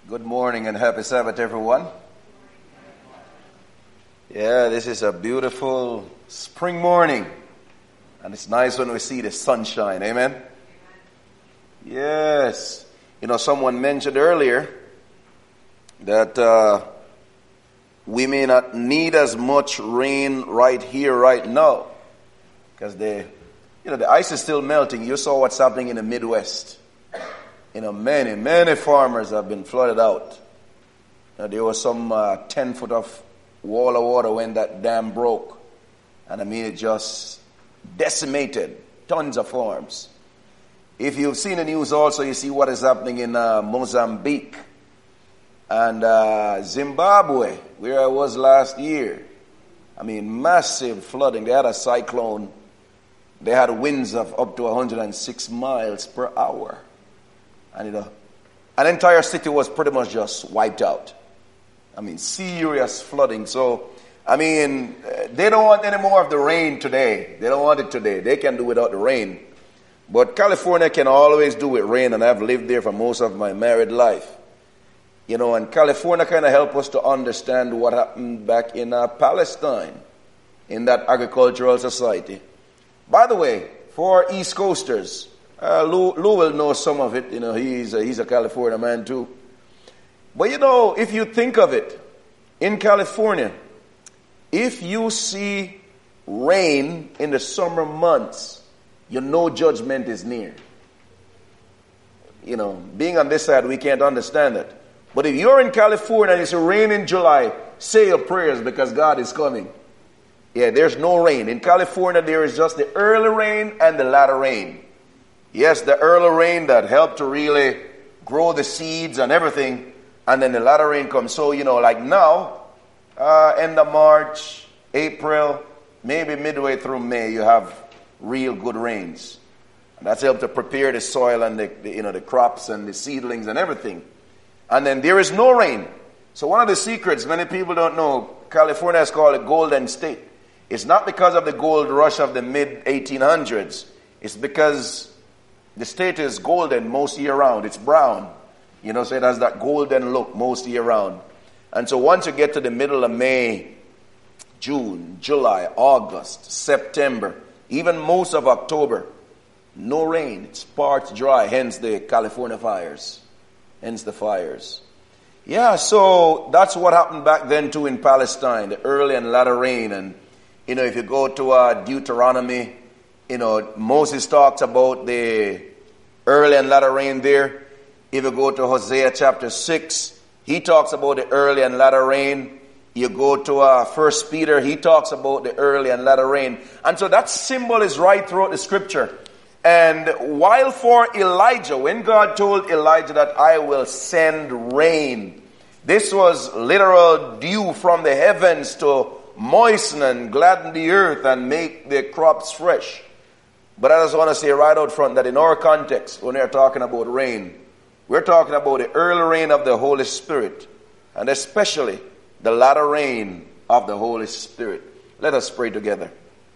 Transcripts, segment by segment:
Good morning and happy Sabbath, everyone. Yeah, this is a beautiful spring morning. And it's nice when we see the sunshine. Amen? Yes. You know, someone mentioned earlier that we may not need as much rain right here, right now. Because the ice is still melting. You saw what's happening in the Midwest. Many farmers have been flooded out. There was some 10 foot of wall of water when that dam broke. And it just decimated tons of farms. If you've seen the news also, you see what is happening in Mozambique and Zimbabwe, where I was last year. Massive flooding. They had a cyclone. They had winds of up to 106 miles per hour. And an entire city was pretty much just wiped out. Serious flooding. So, they don't want any more of the rain today. They don't want it today. They can do without the rain. But California can always do with rain, and I've lived there for most of my married life. And California kind of helped us to understand what happened back in Palestine, in that agricultural society. By the way, for East Coasters, Lou will know some of it. He's a California man too. But if you think of it, in California, if you see rain in the summer months, judgment is near. Being on this side, we can't understand it. But if you're in California and it's rain in July, say your prayers because God is coming. Yeah, there's no rain. In California, there is just the early rain and the latter rain. Yes, the early rain that helped to really grow the seeds and everything. And then the latter rain comes. So, like now, end of March, April, maybe midway through May, you have real good rains. And that's helped to prepare the soil and the crops and the seedlings and everything. And then there is no rain. So one of the secrets, many people don't know, California is called a golden state. It's not because of the gold rush of the mid-1800s. It's because the state is golden most year round. It's brown. So it has that golden look most year round. And so once you get to the middle of May, June, July, August, September, even most of October, no rain. It's parched dry, hence the California fires. Hence the fires. Yeah, so that's what happened back then too in Palestine, the early and latter rain. And, if you go to Deuteronomy, Moses talks about the early and latter rain there. If you go to Hosea chapter 6, he talks about the early and latter rain. You go to 1 Peter, he talks about the early and latter rain. And so that symbol is right throughout the scripture. And while for Elijah, when God told Elijah that I will send rain, this was literal dew from the heavens to moisten and gladden the earth and make the crops fresh. But I just want to say right out front that in our context, when we're talking about rain, we're talking about the early rain of the Holy Spirit, and especially the latter rain of the Holy Spirit. Let us pray together.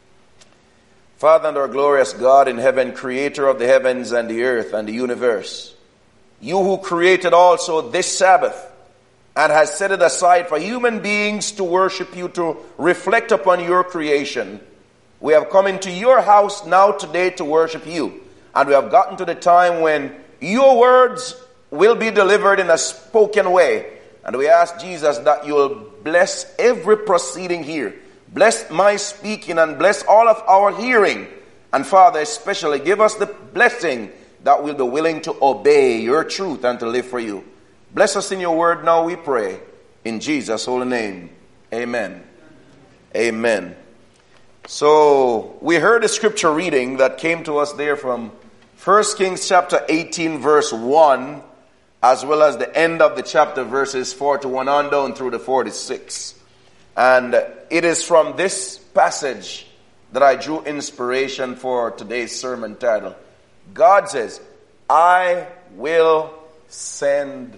Father and our glorious God in heaven, creator of the heavens and the earth and the universe, you who created also this Sabbath and has set it aside for human beings to worship you, to reflect upon your creation, we have come into your house now today to worship you. And we have gotten to the time when your words will be delivered in a spoken way. And we ask, Jesus, that you will bless every proceeding here. Bless my speaking and bless all of our hearing. And Father, especially give us the blessing that we'll be willing to obey your truth and to live for you. Bless us in your word now, we pray. In Jesus' holy name. Amen. Amen. So we heard a scripture reading that came to us there from 1 Kings chapter 18 verse 1, as well as the end of the chapter verses 41 on down through the 46. And it is from this passage that I drew inspiration for today's sermon title. God says, I will send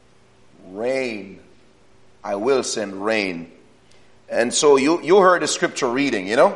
rain. I will send rain. And so you heard the scripture reading, And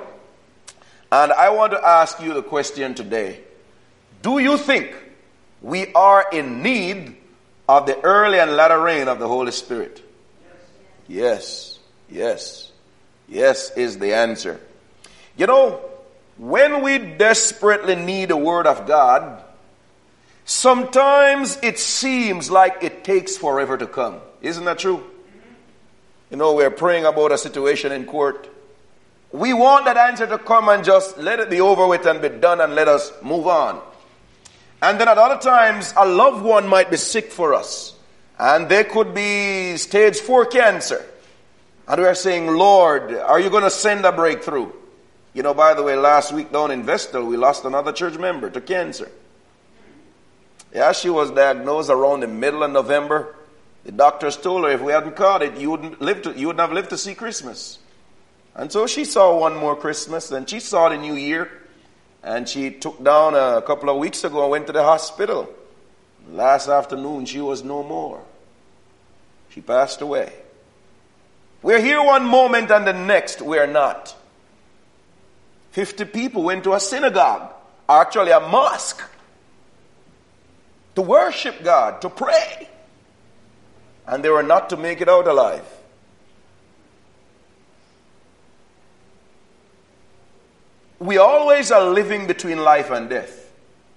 I want to ask you the question today. Do you think we are in need of the early and latter rain of the Holy Spirit? Yes. Yes. Yes is the answer. You know, when we desperately need the Word of God, sometimes it seems like it takes forever to come. Isn't that true? You know, we're praying about a situation in court. We want that answer to come and just let it be over with and be done and let us move on. And then at other times, a loved one might be sick for us. And they could be stage 4 cancer. And we're saying, Lord, are you going to send a breakthrough? You know, by the way, last week down in Vestal, we lost another church member to cancer. Yeah, she was diagnosed around the middle of November. The doctors told her if we hadn't caught it, you wouldn't have lived to see Christmas. And so she saw one more Christmas, and she saw the new year. And she took down a couple of weeks ago and went to the hospital. Last afternoon, she was no more. She passed away. We're here one moment and the next we're not. 50 people went to a synagogue, actually a mosque, to worship God, to pray. And they were not to make it out alive. We always are living between life and death.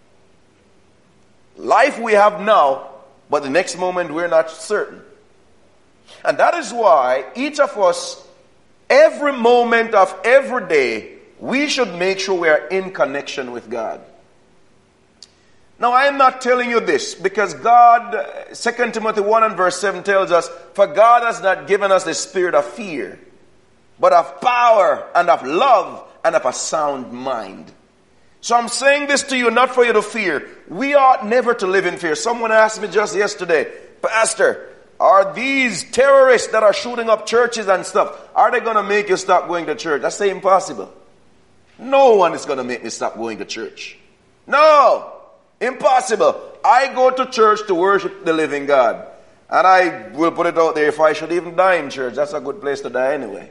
Life we have now, but the next moment we're not certain. And that is why each of us, every moment of every day, we should make sure we are in connection with God. Now, I am not telling you this because God, 2 Timothy 1 and verse 7 tells us, for God has not given us the spirit of fear, but of power and of love and of a sound mind. So I'm saying this to you not for you to fear. We ought never to live in fear. Someone asked me just yesterday, Pastor, are these terrorists that are shooting up churches and stuff, are they going to make you stop going to church? I say impossible. No one is going to make me stop going to church. No, impossible. I go to church to worship the living God. And I will put it out there, if I should even die in church, that's a good place to die anyway.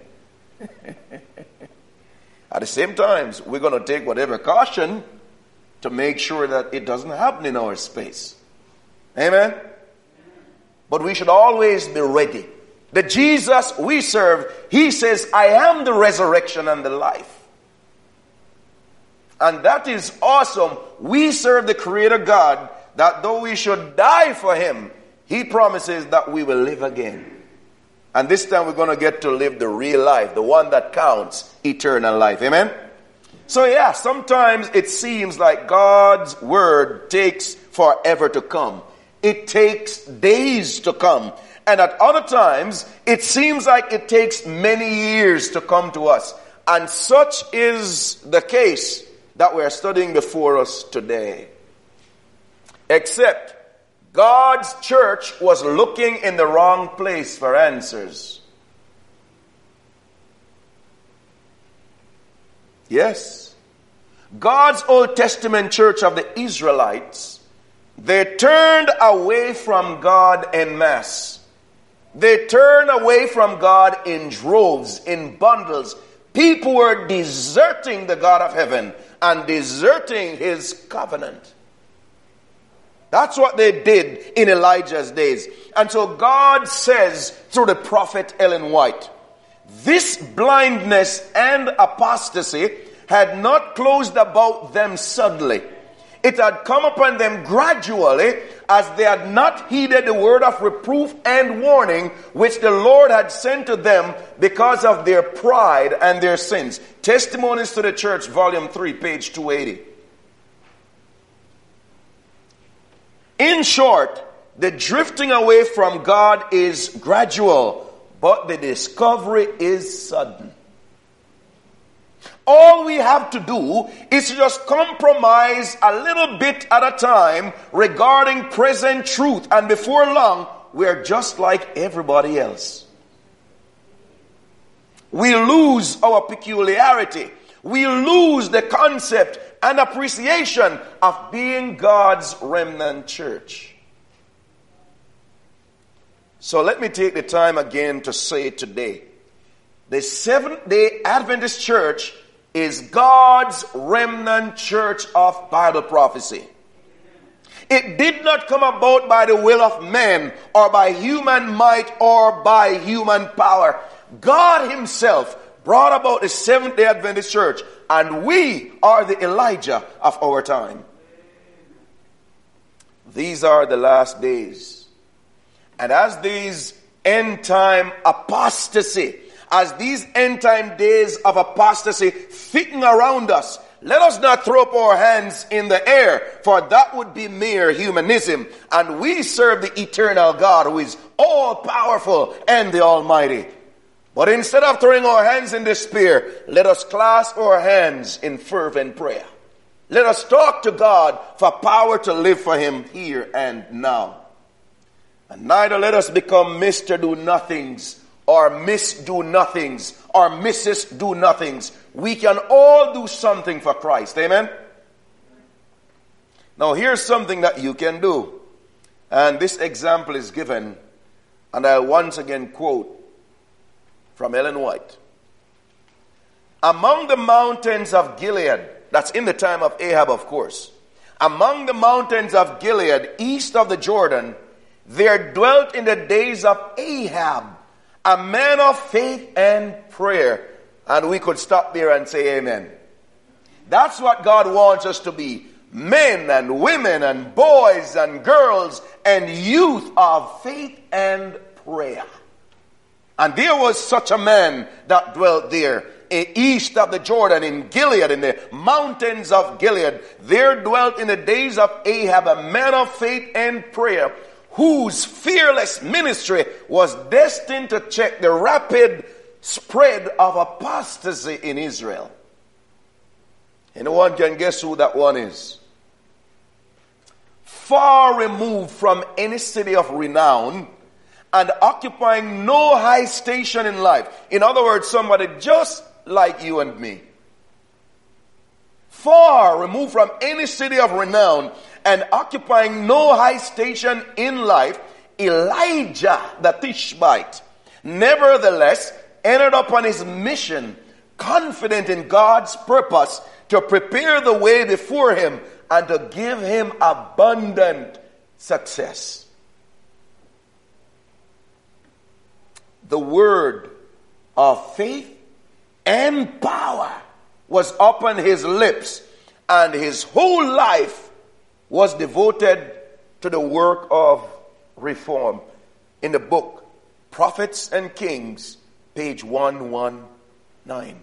At the same time, we're going to take whatever caution to make sure that it doesn't happen in our space. Amen? But we should always be ready. The Jesus we serve, he says, I am the resurrection and the life. And that is awesome. We serve the Creator God, that though we should die for him, he promises that we will live again. And this time we're going to get to live the real life, the one that counts, eternal life. Amen? So yeah, sometimes it seems like God's word takes forever to come. It takes days to come. And at other times, it seems like it takes many years to come to us. And such is the case that we're studying before us today. Except God's church was looking in the wrong place for answers. Yes. God's Old Testament church of the Israelites, they turned away from God en masse. They turned away from God in droves, in bundles. People were deserting the God of heaven and deserting his covenant. That's what they did in Elijah's days. And so God says through the prophet Ellen White, this blindness and apostasy had not closed about them suddenly. It had come upon them gradually as they had not heeded the word of reproof and warning which the Lord had sent to them because of their pride and their sins. Testimonies to the Church, volume 3, page 280. In short, the drifting away from God is gradual, but the discovery is sudden. All we have to do is to just compromise a little bit at a time regarding present truth, and before long, we're just like everybody else. We lose our peculiarity. We lose the concept and appreciation of being God's remnant church. So let me take the time again to say today, the Seventh-day Adventist Church is God's remnant church of Bible prophecy. It did not come about by the will of man or by human might or by human power. God himself brought about the Seventh-day Adventist Church, and we are the Elijah of our time. These are the last days. And as these end-time apostasy, as these end-time days of apostasy thicken around us, let us not throw up our hands in the air, for that would be mere humanism. And we serve the eternal God who is all-powerful and the Almighty. But instead of throwing our hands in despair, let us clasp our hands in fervent prayer. Let us talk to God for power to live for him here and now. And neither let us become Mr. Do-Nothings or Miss Do-Nothings or Mrs. Do-Nothings. We can all do something for Christ. Amen? Now here's something that you can do. And this example is given, and I once again quote from Ellen White. Among the mountains of Gilead, that's in the time of Ahab, of course. Among the mountains of Gilead, east of the Jordan, there dwelt in the days of Ahab a man of faith and prayer. And we could stop there and say amen. That's what God wants us to be. Men and women and boys and girls and youth of faith and prayer. And there was such a man that dwelt there, east of the Jordan, in Gilead, in the mountains of Gilead. There dwelt in the days of Ahab a man of faith and prayer, whose fearless ministry was destined to check the rapid spread of apostasy in Israel. Anyone can guess who that one is? Far removed from any city of renown and occupying no high station in life. In other words, somebody just like you and me. Far removed from any city of renown and occupying no high station in life, Elijah the Tishbite nevertheless entered upon his mission, confident in God's purpose to prepare the way before him and to give him abundant success. The word of faith and power was upon his lips, and his whole life was devoted to the work of reform. In the book Prophets and Kings, page 119.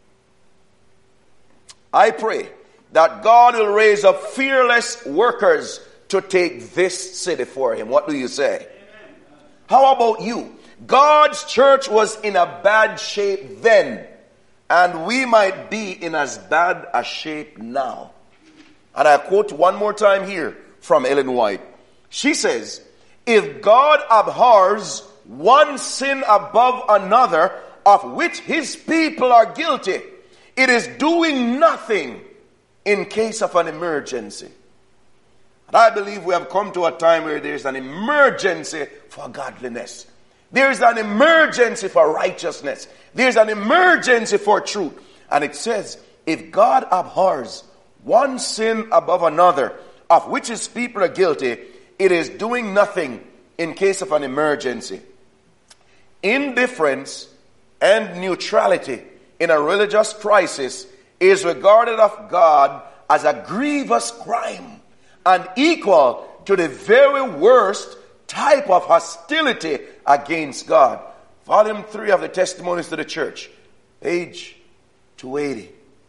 I pray that God will raise up fearless workers to take this city for him. What do you say? How about you? God's church was in a bad shape then, and we might be in as bad a shape now. And I quote one more time here from Ellen White. She says, if God abhors one sin above another of which his people are guilty, it is doing nothing in case of an emergency. And I believe we have come to a time where there is an emergency for godliness. There is an emergency for righteousness. There is an emergency for truth. And it says, if God abhors one sin above another of which his people are guilty, it is doing nothing in case of an emergency. Indifference and neutrality in a religious crisis is regarded of God as a grievous crime and equal to the very worst type of hostility against God. Volume 3 of the Testimonies to the Church, page 280.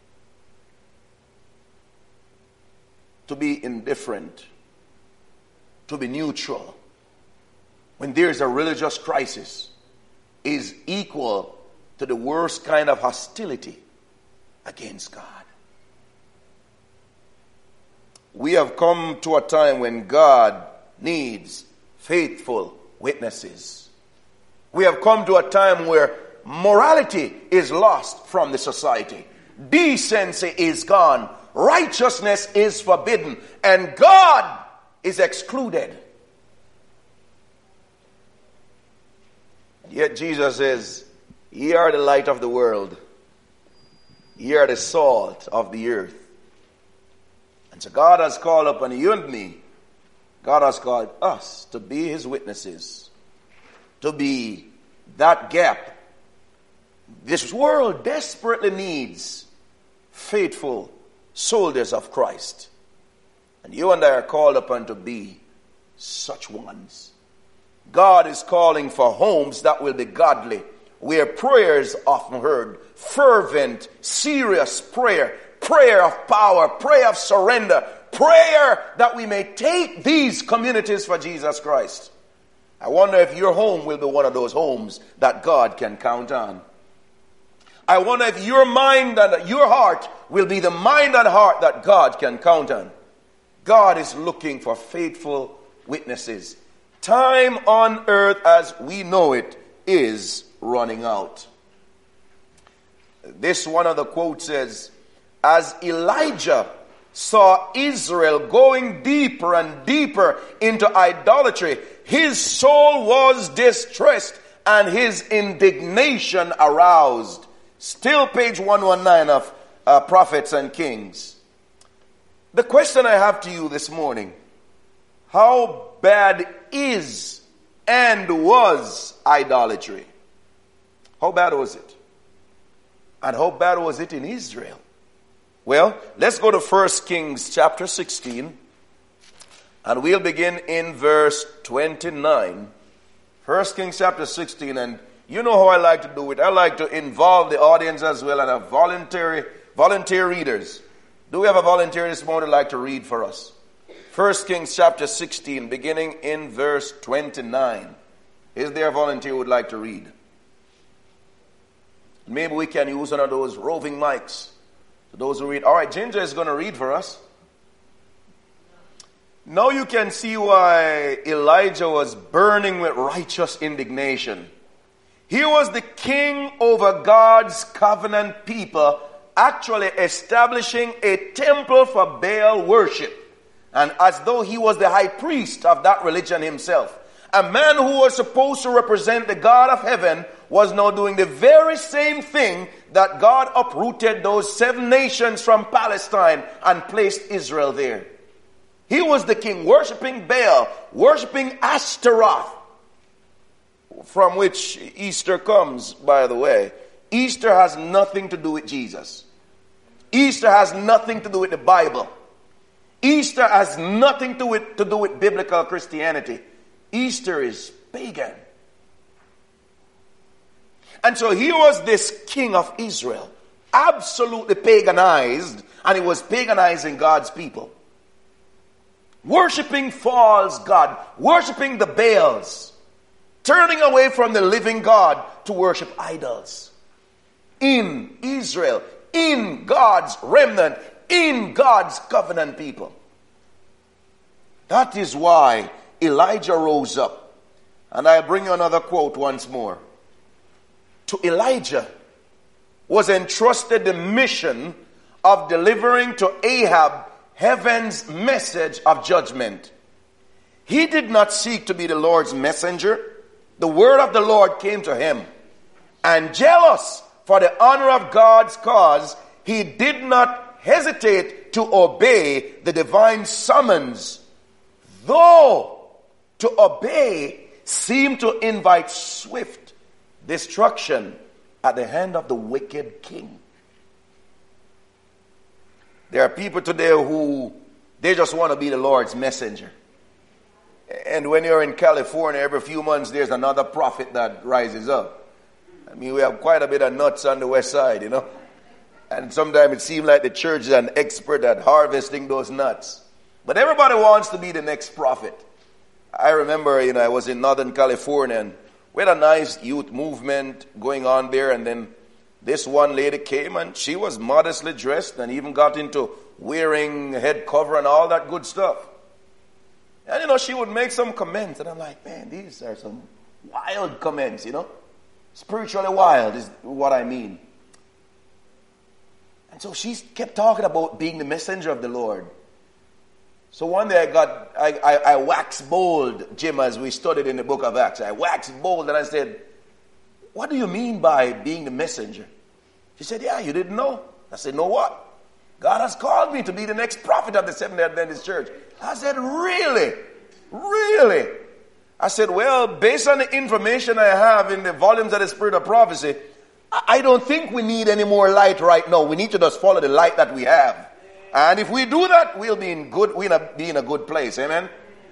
To be indifferent, to be neutral, when there is a religious crisis, is equal to the worst kind of hostility against God. We have come to a time when God needs faithful witnesses. We have come to a time where morality is lost from the society. Decency is gone. Righteousness is forbidden. And God is excluded. Yet Jesus says, ye are the light of the world. Ye are the salt of the earth. And so God has called upon you and me God has called us to be his witnesses, to be that gap. This world desperately needs faithful soldiers of Christ. And you and I are called upon to be such ones. God is calling for homes that will be godly, where prayers often heard, fervent, serious prayer, prayer of power, prayer of surrender, prayer that we may take these communities for Jesus Christ. I wonder if your home will be one of those homes that God can count on. I wonder if your mind and your heart will be the mind and heart that God can count on. God is looking for faithful witnesses. Time on earth as we know it is running out. This one of the quotes says, as Elijah saw Israel going deeper and deeper into idolatry, his soul was distressed and his indignation aroused. Still page 119 of Prophets and Kings. The question I have to you this morning, how bad is and was idolatry? How bad was it? And how bad was it in Israel? Well, let's go to 1 Kings chapter 16, and we'll begin in verse 29. 1 Kings chapter 16, and you know how I like to do it. I like to involve the audience as well and have volunteer readers. Do we have a volunteer this morning who'd like to read for us? 1 Kings chapter 16, beginning in verse 29. Is there a volunteer who would like to read? Maybe we can use one of those roving mics. So those who read. All right, Ginger is going to read for us. Now you can see why Elijah was burning with righteous indignation. He was the king over God's covenant people, actually establishing a temple for Baal worship. And as though he was the high priest of that religion himself. A man who was supposed to represent the God of heaven was now doing the very same thing that God uprooted those 7 nations from Palestine and placed Israel there. He was the king worshiping Baal, worshiping Ashtaroth, from which Easter comes, by the way. Easter has nothing to do with Jesus. Easter has nothing to do with the Bible. Easter has nothing to do with biblical Christianity. Easter is pagan. And so he was this king of Israel, absolutely paganized, and he was paganizing God's people. Worshipping false God, worshipping the Baals, turning away from the living God to worship idols. In Israel, in God's remnant, in God's covenant people. That is why Elijah rose up. And I bring you another quote once more. To Elijah was entrusted the mission of delivering to Ahab heaven's message of judgment. He did not seek to be the Lord's messenger. The word of the Lord came to him. And jealous for the honor of God's cause, he did not hesitate to obey the divine summons, though to obey seemed to invite swift destruction at the hand of the wicked king. There are people today who, they just want to be the Lord's messenger. And when you're in California, every few months there's another prophet that rises up. I mean, we have quite a bit of nuts on the west side, you know. And sometimes it seems like the church is an expert at harvesting those nuts. But everybody wants to be the next prophet. I remember, I was in Northern California and we had a nice youth movement going on there. And then this one lady came and she was modestly dressed and even got into wearing head cover and all that good stuff. And, she would make some comments. And I'm like, man, these are some wild comments, Spiritually wild is what I mean. And so she kept talking about being the messenger of the Lord. So one day I waxed bold, Jim, as we studied in the book of Acts. I waxed bold and I said, what do you mean by being the messenger? She said, yeah, you didn't know. I said, know what? God has called me to be the next prophet of the Seventh-day Adventist Church. I said, really? Really? I said, well, based on the information I have in the volumes of the Spirit of Prophecy, I don't think we need any more light right now. We need to just follow the light that we have. And if we do that, we'll be in a good place. Amen?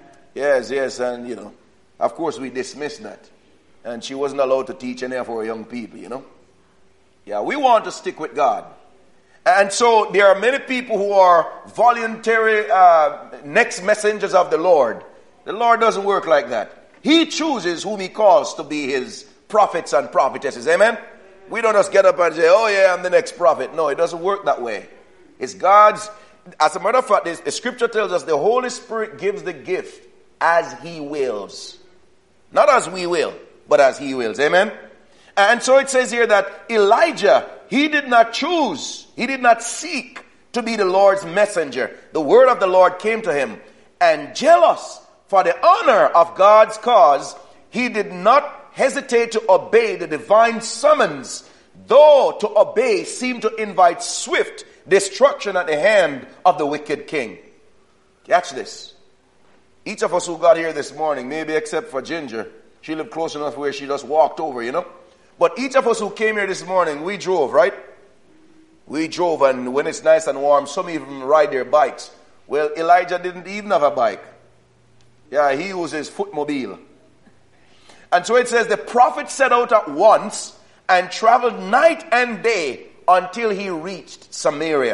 Yes. And, of course we dismissed that. And she wasn't allowed to teach any of our young people, Yeah, we want to stick with God. And so there are many people who are voluntary next messengers of the Lord. The Lord doesn't work like that. He chooses whom he calls to be his prophets and prophetesses. Amen? We don't just get up and say, oh yeah, I'm the next prophet. No, it doesn't work that way. It's God's. As a matter of fact, the scripture tells us the Holy Spirit gives the gift as he wills. Not as we will, but as he wills. Amen? And so it says here that Elijah, he did not choose, he did not seek to be the Lord's messenger. The word of the Lord came to him. And jealous for the honor of God's cause, he did not hesitate to obey the divine summons, though to obey seemed to invite swift destruction at the hand of the wicked king. Catch this. Each of us who got here this morning, maybe except for Ginger, she lived close enough where she just walked over, But each of us who came here this morning, we drove, right? We drove, and when it's nice and warm, some even ride their bikes. Well, Elijah didn't even have a bike. Yeah, he used his footmobile. And so it says, the prophet set out at once and traveled night and day until he reached Samaria.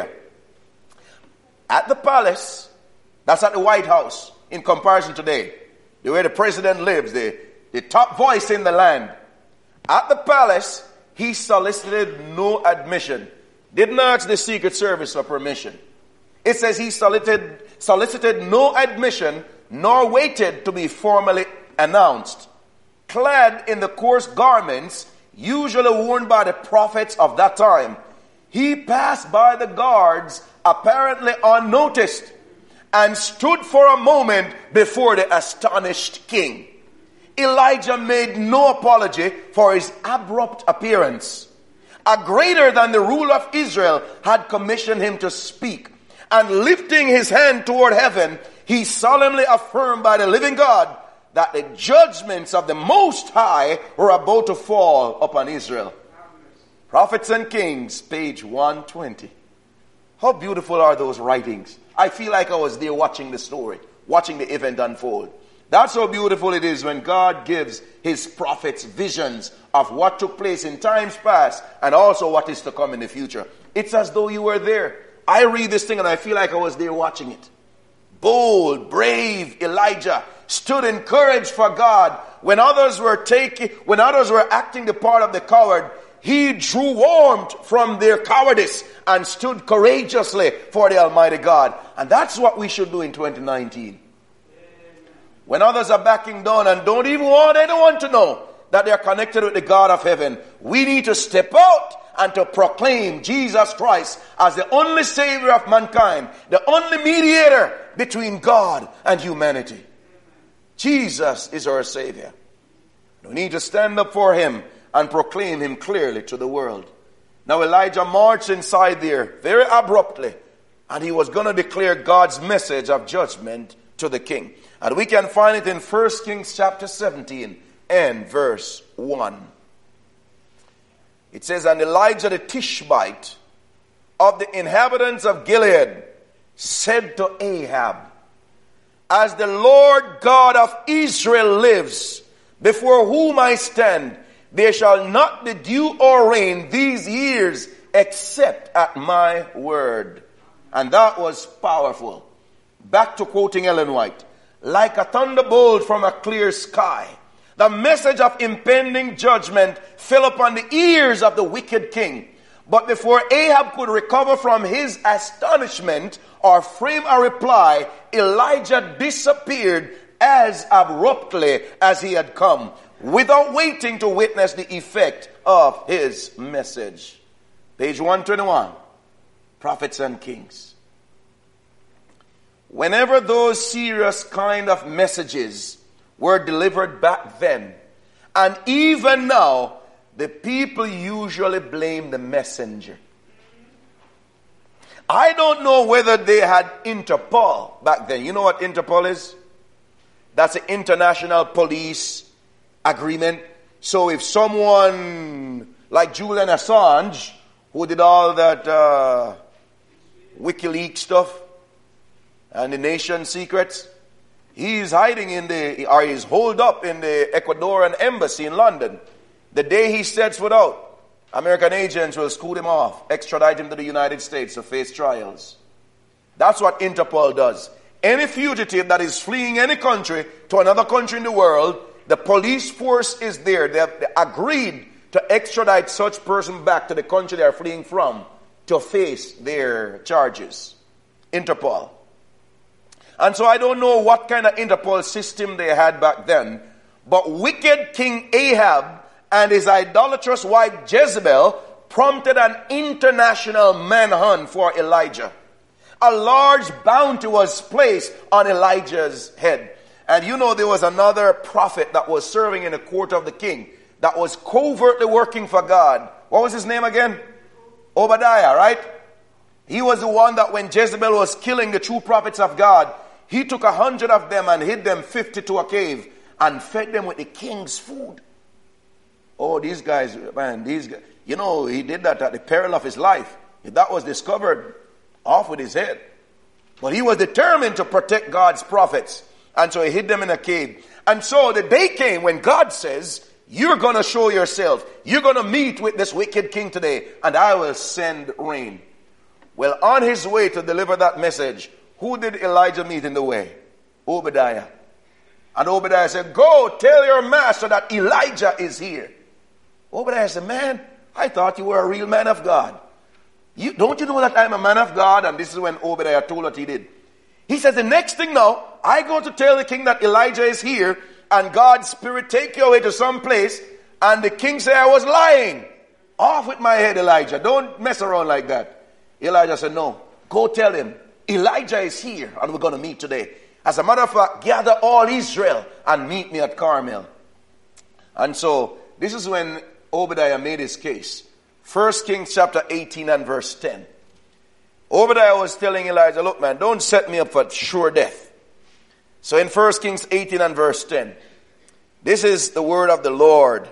At the palace, that's at the White House, in comparison today, where the president lives, the top voice in the land. At the palace, he solicited no admission. Didn't ask the Secret Service for permission. It says he solicited no admission, nor waited to be formally announced. Clad in the coarse garments usually worn by the prophets of that time, he passed by the guards apparently unnoticed and stood for a moment before the astonished king. Elijah made no apology for his abrupt appearance. A greater than the ruler of Israel had commissioned him to speak, and lifting his hand toward heaven, he solemnly affirmed by the living God that the judgments of the Most High were about to fall upon Israel. Prophets and Kings, page 120. How beautiful are those writings? I feel like I was there watching the story, watching the event unfold. That's how beautiful it is when God gives his prophets visions of what took place in times past and also what is to come in the future. It's as though you were there. I read this thing and I feel like I was there watching it. Bold, brave Elijah stood encouraged for God. When others were acting the part of the coward, he drew warmth from their cowardice and stood courageously for the Almighty God. And that's what we should do in 2019. When others are backing down and don't even want anyone to know that they are connected with the God of heaven, we need to step out and to proclaim Jesus Christ as the only Savior of mankind, the only mediator between God and humanity. Jesus is our Savior. We need to stand up for him and proclaim him clearly to the world. Now Elijah marched inside there very abruptly, and he was going to declare God's message of judgment to the king. And we can find it in 1 Kings chapter 17 and verse 1. It says, and Elijah the Tishbite of the inhabitants of Gilead said to Ahab, as the Lord God of Israel lives, before whom I stand, there shall not be dew or rain these years except at my word. And that was powerful. Back to quoting Ellen White. Like a thunderbolt from a clear sky, the message of impending judgment fell upon the ears of the wicked king. But before Ahab could recover from his astonishment or frame a reply, Elijah disappeared as abruptly as he had come, without waiting to witness the effect of his message. Page 121, Prophets and Kings. Whenever those serious kind of messages were delivered back then, and even now, the people usually blame the messenger. I don't know whether they had Interpol back then. You know what Interpol is? That's an international police agreement. So if someone like Julian Assange, who did all that WikiLeaks stuff and the nation's secrets, he's hiding or he's holed up in the Ecuadorian embassy in London. The day he sets foot out, American agents will scoot him off, extradite him to the United States to face trials. That's what Interpol does. Any fugitive that is fleeing any country to another country in the world, the police force is there. They agreed to extradite such person back to the country they are fleeing from to face their charges. Interpol. And so I don't know what kind of Interpol system they had back then, but wicked King Ahab and his idolatrous wife Jezebel prompted an international manhunt for Elijah. A large bounty was placed on Elijah's head. And you know there was another prophet that was serving in the court of the king that was covertly working for God. What was his name again? Obadiah, right? He was the one that when Jezebel was killing the true prophets of God, he took 100 of them and hid them 50 to a cave and fed them with the king's food. Oh, these guys, man, you know, he did that at the peril of his life. If that was discovered, off with his head. But he was determined to protect God's prophets. And so he hid them in a cave. And so the day came when God says, you're going to show yourself. You're going to meet with this wicked king today, and I will send rain. Well, on his way to deliver that message, who did Elijah meet in the way? Obadiah. And Obadiah said, go tell your master that Elijah is here. Obadiah said, man, I thought you were a real man of God. Don't you know that I'm a man of God? And this is when Obadiah told what he did. He says, the next thing now, I go to tell the king that Elijah is here, and God's spirit take you away to some place, and the king say I was lying. Off with my head, Elijah. Don't mess around like that. Elijah said, no, go tell him Elijah is here, and we're going to meet today. As a matter of fact, gather all Israel and meet me at Carmel. And so, this is when Obadiah made his case. 1 Kings chapter 18 and verse 10. Obadiah was telling Elijah, look man, don't set me up for sure death. So in 1 Kings 18 and verse 10, this is the word of the Lord.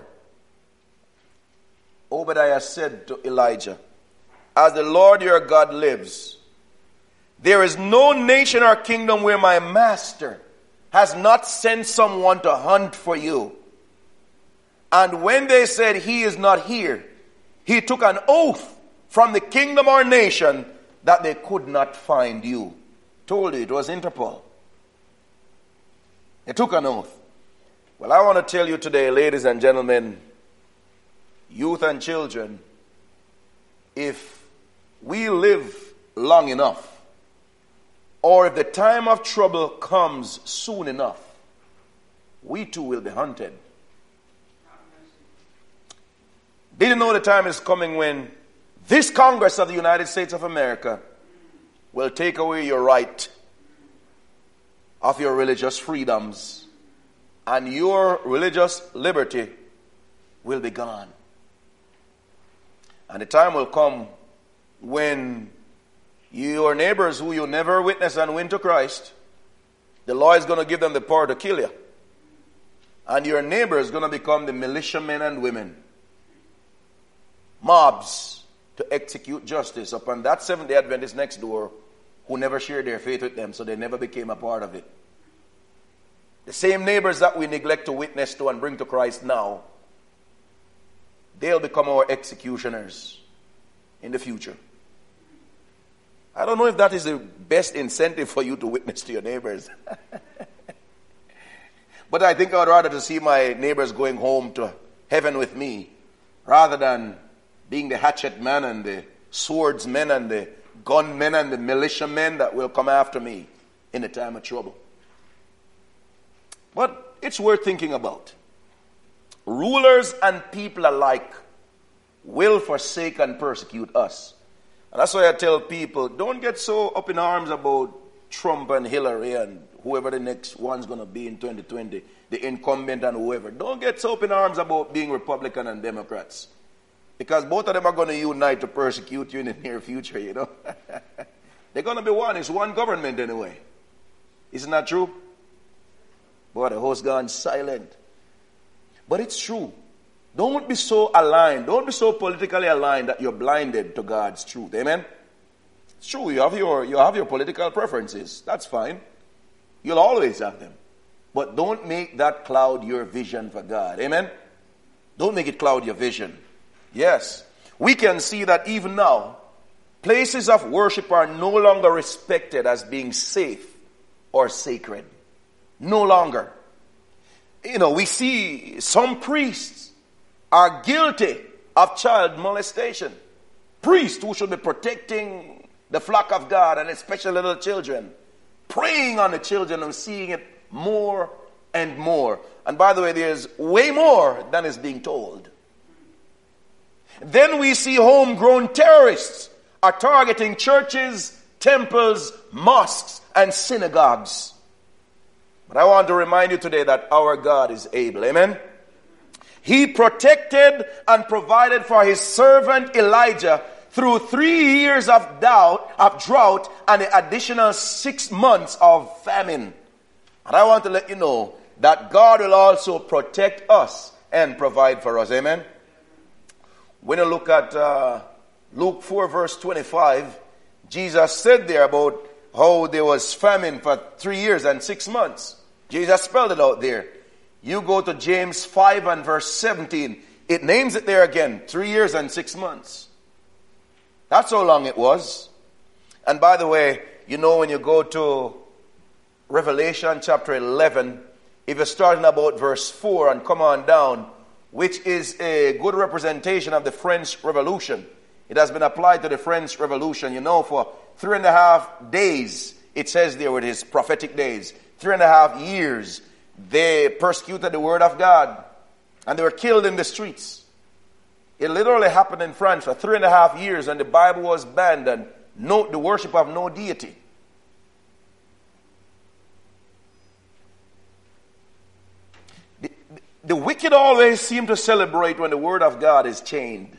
Obadiah said to Elijah, as the Lord your God lives, there is no nation or kingdom where my master has not sent someone to hunt for you. And when they said he is not here, he took an oath from the kingdom or nation that they could not find you. Told you it was Interpol. They took an oath. Well, I want to tell you today, ladies and gentlemen, youth and children, if we live long enough, or if the time of trouble comes soon enough, we too will be hunted. Did you know the time is coming when this Congress of the United States of America will take away your right of your religious freedoms, and your religious liberty will be gone. And the time will come when your neighbors who you never witnessed and win to Christ, the law is going to give them the power to kill you. And your neighbor is going to become the militiamen and women, mobs to execute justice upon that Seventh-day Adventist next door who never shared their faith with them, so they never became a part of it. The same neighbors that we neglect to witness to and bring to Christ now, they'll become our executioners in the future. I don't know if that is the best incentive for you to witness to your neighbors. But I think I would rather to see my neighbors going home to heaven with me rather than being the hatchet man and the swordsmen and the gunmen and the militiamen that will come after me in the time of trouble. But it's worth thinking about. Rulers and people alike will forsake and persecute us. And that's why I tell people, don't get so up in arms about Trump and Hillary and whoever the next one's going to be in 2020, the incumbent and whoever. Don't get so up in arms about being Republican and Democrats. Because both of them are going to unite to persecute you in the near future, you know. They're going to be one. It's one government anyway. Isn't that true? Boy, the host gone silent. But it's true. Don't be so aligned. Don't be so politically aligned that you're blinded to God's truth. Amen? It's true. You have your political preferences. That's fine. You'll always have them. But don't make that cloud your vision for God. Amen? Don't make it cloud your vision. Yes. We can see that even now, places of worship are no longer respected as being safe or sacred. No longer. We see some priests are guilty of child molestation. Priests who should be protecting the flock of God and especially little children, preying on the children and seeing it more and more. And by the way, there's way more than is being told. Then we see homegrown terrorists are targeting churches, temples, mosques, and synagogues. But I want to remind you today that our God is able. Amen? He protected and provided for his servant Elijah through 3 years of drought, and an additional 6 months of famine. And I want to let you know that God will also protect us and provide for us. Amen? When you look at Luke 4 verse 25, Jesus said there about how there was famine for 3 years and 6 months. Jesus spelled it out there. You go to James 5 and verse 17. It names it there again. 3 years and 6 months. That's how long it was. And by the way, when you go to Revelation chapter 11, if you're starting about verse 4 and come on down, which is a good representation of the French Revolution. It has been applied to the French Revolution. For 3.5 days, it says there with his prophetic days, 3.5 years, they persecuted the word of God. And they were killed in the streets. It literally happened in France for 3.5 years, and the Bible was banned, and the worship of no deity. The wicked always seem to celebrate when the word of God is chained.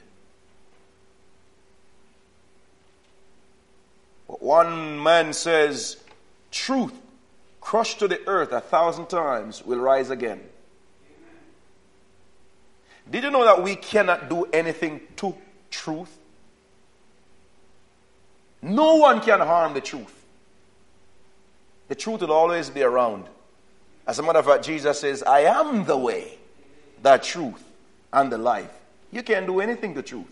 But one man says, truth crushed to the earth 1,000 times will rise again. Did you know that we cannot do anything to truth? No one can harm the truth. The truth will always be around. As a matter of fact, Jesus says, I am the way, the truth, and the life. You can't do anything to truth.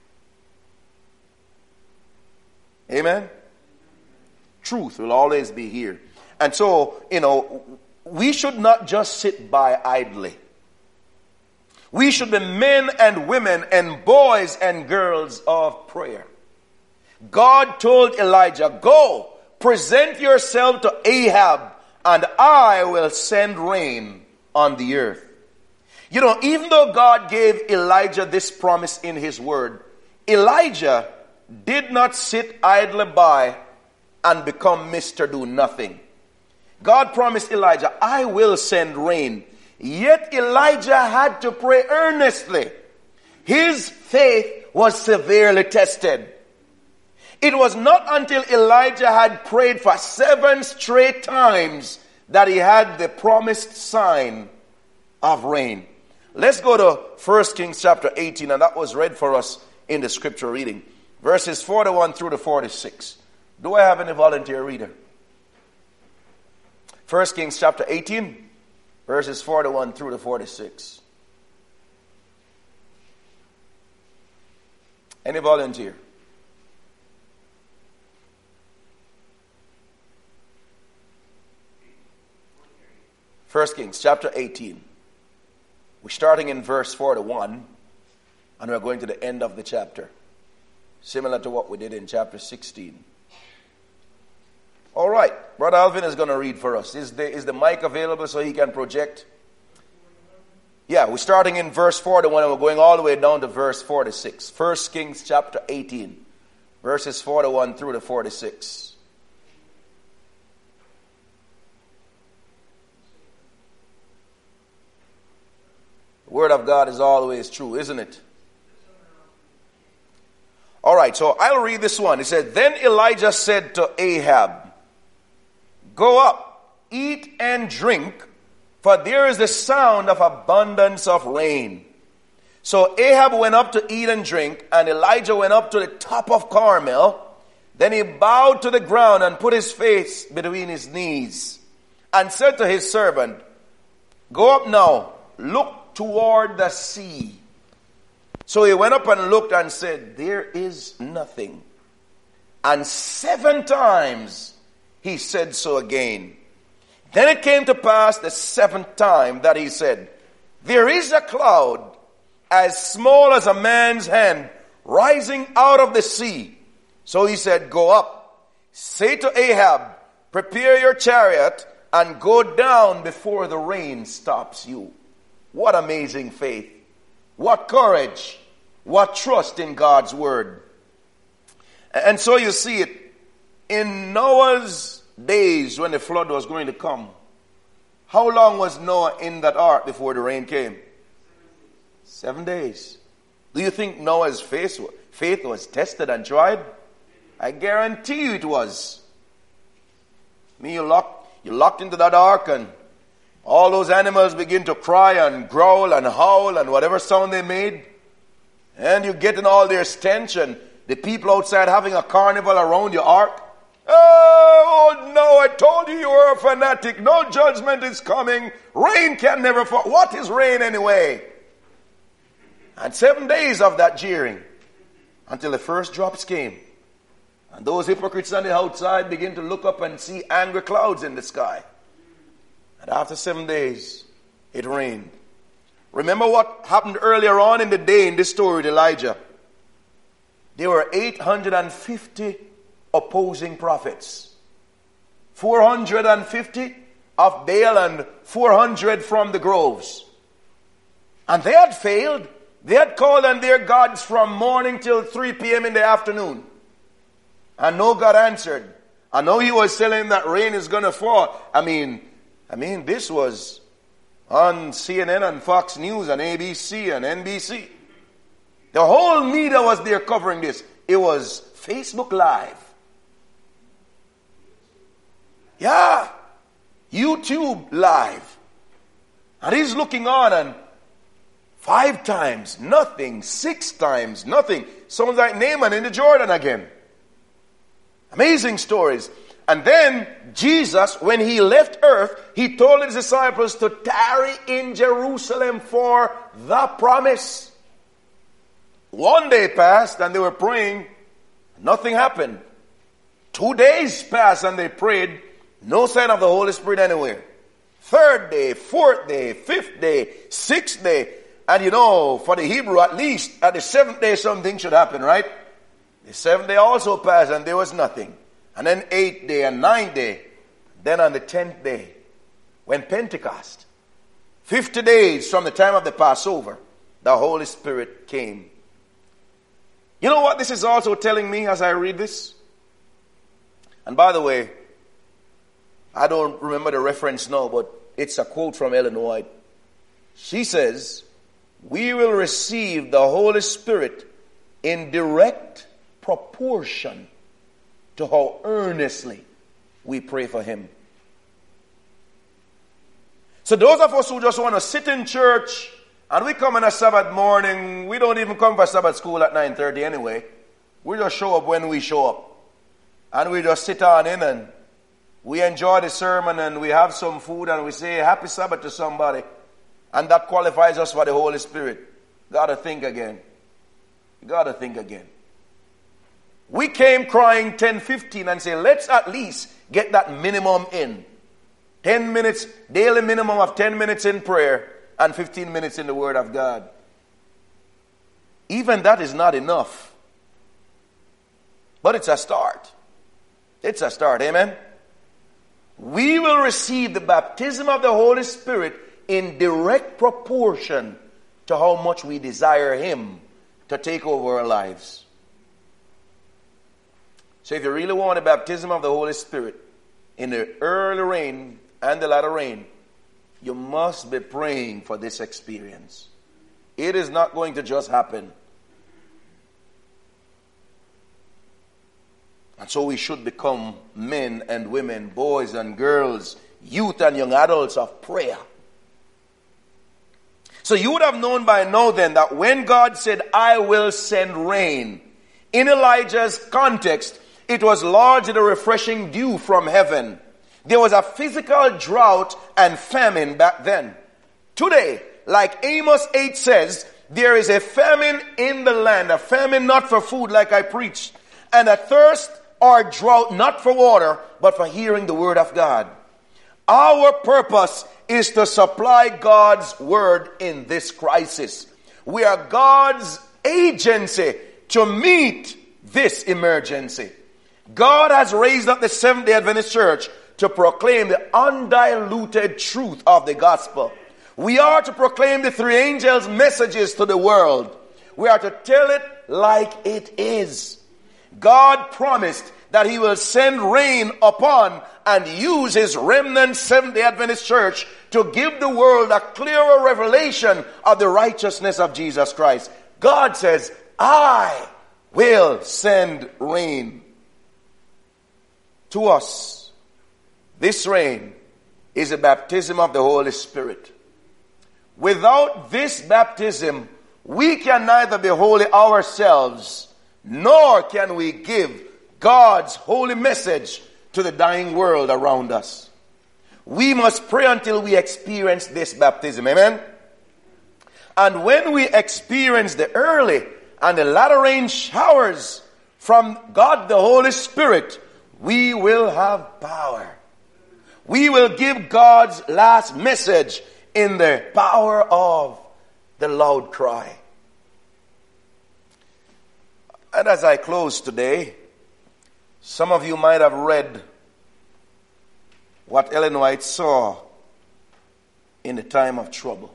Amen? Truth will always be here. And so, we should not just sit by idly. We should be men and women and boys and girls of prayer. God told Elijah, go, present yourself to Ahab, and I will send rain on the earth. Even though God gave Elijah this promise in his word, Elijah did not sit idly by and become Mr. Do Nothing. God promised Elijah, I will send rain. Yet Elijah had to pray earnestly. His faith was severely tested. It was not until Elijah had prayed for 7 straight times that he had the promised sign of rain. Let's go to 1 Kings chapter 18, and that was read for us in the scripture reading. Verses 41 through to 46. Do I have any volunteer reader? 1 Kings chapter 18, verses 41 through to 46. Any volunteer? First Kings chapter 18. We're starting in verse 41, and we're going to the end of the chapter. Similar to what we did in chapter 16. All right, Brother Alvin is going to read for us. Is the mic available so he can project? Yeah, we're starting in verse 41 and we're going all the way down to verse 46. 1 Kings chapter 18, verses 41 through to 46. The word of God is always true, isn't it? All right, so I'll read this one. It said, Then Elijah said to Ahab, Go up, eat and drink, for there is the sound of abundance of rain. So Ahab went up to eat and drink, and Elijah went up to the top of Carmel. Then he bowed to the ground and put his face between his knees and said to his servant, go up now, look toward the sea. So he went up and looked and said, there is nothing. And 7 times he said so again. Then it came to pass the 7th time that he said, there is a cloud as small as a man's hand rising out of the sea. So he said, go up, say to Ahab, prepare your chariot and go down before the rain stops you. What amazing faith. What courage. What trust in God's word. And so you see it in Noah's days when the flood was going to come. How long was Noah in that ark before the rain came? 7 days. Do you think Noah's faith was tested and tried? I guarantee you it was. You locked into that ark and all those animals begin to cry and growl and howl and whatever sound they made. And you're getting all their stench and the people outside having a carnival around your ark. Oh no, I told you were a fanatic. No judgment is coming. Rain can never fall. What is rain anyway? And 7 days of that jeering until the first drops came. And those hypocrites on the outside begin to look up and see angry clouds in the sky. And after 7 days, it rained. Remember what happened earlier on in the day in this story with Elijah? There were 850 opposing prophets. 450 of Baal and 400 from the groves. And they had failed. They had called on their gods from morning till 3 p.m. in the afternoon. And no God answered. I know he was telling that rain is going to fall. I mean, this was on CNN and Fox News and ABC and NBC. The whole media was there covering this. It was Facebook Live. Yeah. YouTube Live. And he's looking on and 5 times, nothing. 6 times, nothing. Sounds like Naaman in the Jordan again. Amazing stories. And then Jesus, when he left earth, he told his disciples to tarry in Jerusalem for the promise. 1 day passed and they were praying. Nothing happened. 2 days passed and they prayed. No sign of the Holy Spirit anywhere. 3rd day, 4th day, 5th day, 6th day. And you know, for the Hebrew, at least at the 7th day something should happen, right? The 7th day also passed and there was nothing. And then 8th day and 9th day. Then on the 10th day, when Pentecost, 50 days from the time of the Passover, the Holy Spirit came. You know what this is also telling me as I read this? And by the way, I don't remember the reference now, but it's a quote from Ellen White. She says, we will receive the Holy Spirit in direct proportion to how earnestly we pray for him. So those of us who just want to sit in church and we come on a Sabbath morning, we don't even come for Sabbath school at 9:30 anyway. We just show up when we show up. And we just sit on in and we enjoy the sermon and we have some food and we say happy Sabbath to somebody. And that qualifies us for the Holy Spirit. Gotta think again. Gotta think again. We came crying 10:15 and say, let's at least get that minimum in. 10 minutes, daily minimum of 10 minutes in prayer and 15 minutes in the Word of God. Even that is not enough. But it's a start. It's a start, amen? We will receive the baptism of the Holy Spirit in direct proportion to how much we desire him to take over our lives. So if you really want the baptism of the Holy Spirit in the early rain and the latter rain, you must be praying for this experience. It is not going to just happen. And so we should become men and women, boys and girls, youth and young adults of prayer. So you would have known by now then that when God said, I will send rain, in Elijah's context, it was largely the refreshing dew from heaven. There was a physical drought and famine back then. Today, like Amos 8 says, there is a famine in the land, a famine not for food like I preached, and a thirst or drought not for water, but for hearing the word of God. Our purpose is to supply God's word in this crisis. We are God's agency to meet this emergency. God has raised up the Seventh-day Adventist Church to proclaim the undiluted truth of the gospel. We are to proclaim the three angels' messages to the world. We are to tell it like it is. God promised that he will send rain upon and use his remnant Seventh-day Adventist Church to give the world a clearer revelation of the righteousness of Jesus Christ. God says, I will send rain to us. This rain is a baptism of the Holy Spirit. Without this baptism, we can neither be holy ourselves, nor can we give God's holy message to the dying world around us. We must pray until we experience this baptism. Amen? And when we experience the early and the latter rain showers from God the Holy Spirit, we will have power. We will give God's last message in the power of the loud cry. And as I close today, some of you might have read what Ellen White saw in the time of trouble.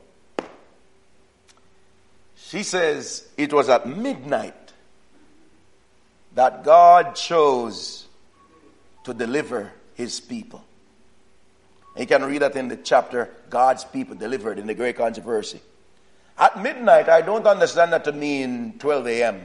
She says it was at midnight that God chose to deliver his people. You can read that in the chapter, God's people delivered in the great controversy. At midnight, I don't understand that to mean 12 a.m.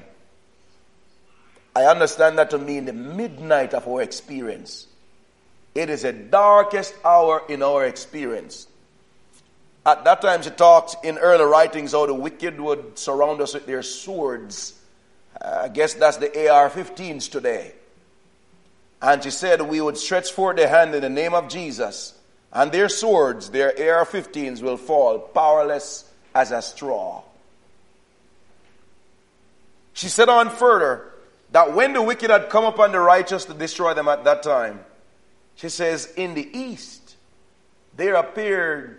I understand that to mean the midnight of our experience. It is the darkest hour in our experience. At that time, she talked in early writings how the wicked would surround us with their swords. I guess that's the AR-15s today. And she said we would stretch forth their hand in the name of Jesus, and their swords, their AR-15s, will fall powerless as a straw. She said on further that when the wicked had come upon the righteous to destroy them at that time, she says, in the east there appeared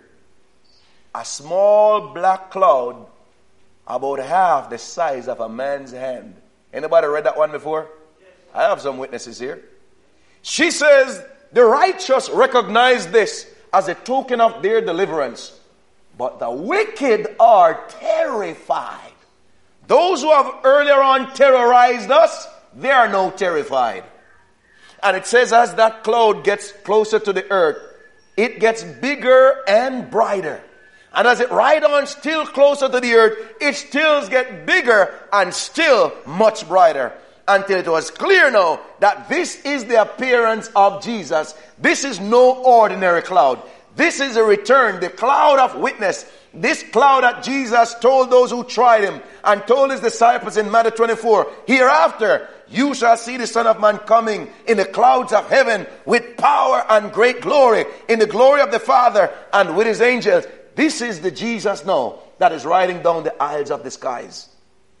a small black cloud about half the size of a man's hand. Anybody read that one before? I have some witnesses here. She says the righteous recognize this as a token of their deliverance, but the wicked are terrified. Those who have earlier on terrorized us, they are now terrified. And it says as that cloud gets closer to the earth, it gets bigger and brighter. And as it rides on still closer to the earth, it still gets bigger and still much brighter. Until it was clear now that this is the appearance of Jesus. This is no ordinary cloud. This is a return, the cloud of witness. This cloud that Jesus told those who tried him and told his disciples in Matthew 24, hereafter you shall see the Son of Man coming in the clouds of heaven with power and great glory, in the glory of the Father and with his angels. This is the Jesus now that is riding down the aisles of the skies.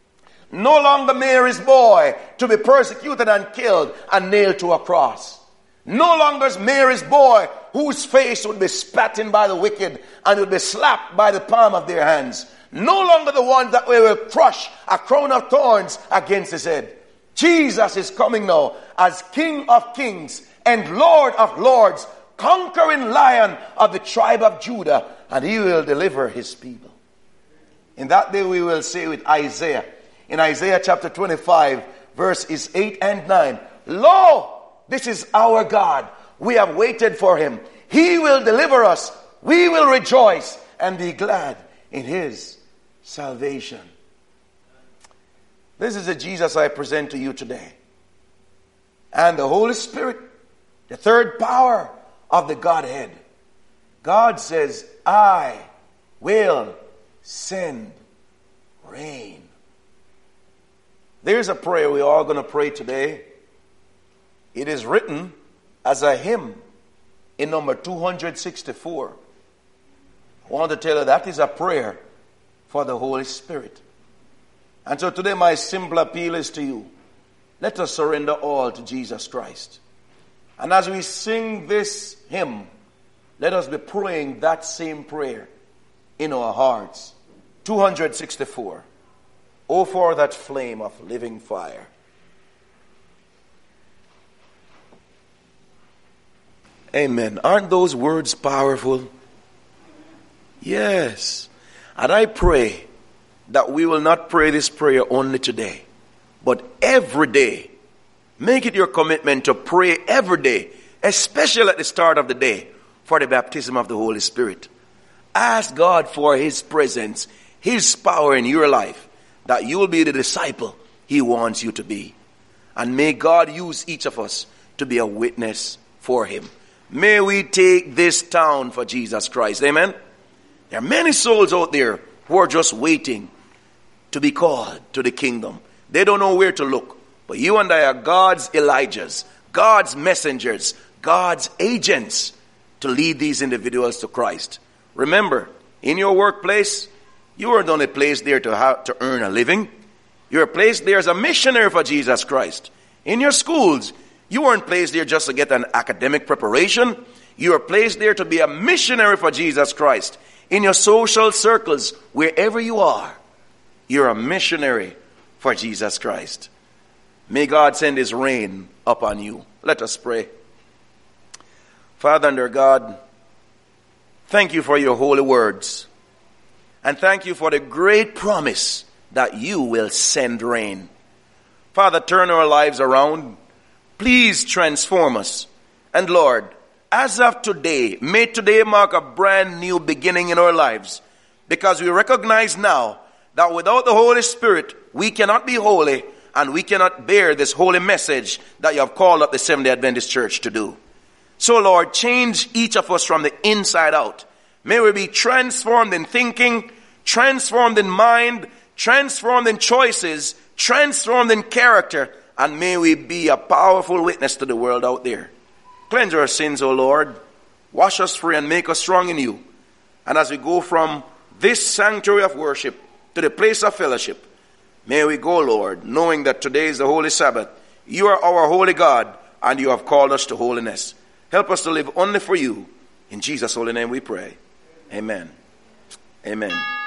No longer Mary's boy to be persecuted and killed and nailed to a cross. No longer is Mary's boy whose face would be spat in by the wicked and would be slapped by the palm of their hands. No longer the ones that we will crush a crown of thorns against his head. Jesus is coming now as King of Kings and Lord of Lords, conquering Lion of the tribe of Judah, and he will deliver his people. In that day we will say with Isaiah, in Isaiah chapter 25, verses 8 and 9, Lo, this is our God. We have waited for him. He will deliver us. We will rejoice and be glad in his salvation. This is the Jesus I present to you today. And the Holy Spirit, the third power of the Godhead. God says, I will send rain. There's a prayer we're all going to pray today. It is written as a hymn in number 264. I want to tell you that is a prayer for the Holy Spirit. And so today my simple appeal is to you. Let us surrender all to Jesus Christ. And as we sing this hymn, let us be praying that same prayer in our hearts. 264. Oh, for that flame of living fire. Amen. Aren't those words powerful? Yes. And I pray that we will not pray this prayer only today, but every day. Make it your commitment to pray every day, especially at the start of the day, for the baptism of the Holy Spirit. Ask God for His presence, His power in your life, that you will be the disciple He wants you to be. And may God use each of us to be a witness for Him. May we take this town for Jesus Christ. Amen? There are many souls out there who are just waiting to be called to the kingdom. They don't know where to look. But you and I are God's Elijahs, God's messengers, God's agents to lead these individuals to Christ. Remember, in your workplace, you weren't only placed there to earn a living. You were placed there as a missionary for Jesus Christ. In your schools, you weren't placed there just to get an academic preparation. You were placed there to be a missionary for Jesus Christ. In your social circles, wherever you are, you're a missionary for Jesus Christ. May God send His rain upon you. Let us pray. Father and our God, thank you for your holy words. And thank you for the great promise that you will send rain. Father, turn our lives around. Please transform us. And Lord, as of today, may today mark a brand new beginning in our lives. Because we recognize now that without the Holy Spirit, we cannot be holy. And we cannot bear this holy message that you have called up the Seventh-day Adventist Church to do. So Lord, change each of us from the inside out. May we be transformed in thinking, transformed in mind, transformed in choices, transformed in character, and may we be a powerful witness to the world out there. Cleanse our sins, O Lord. Wash us free and make us strong in you. And as we go from this sanctuary of worship to the place of fellowship, may we go, Lord, knowing that today is the Holy Sabbath. You are our holy God, and you have called us to holiness. Help us to live only for you. In Jesus' holy name we pray. Amen. Amen.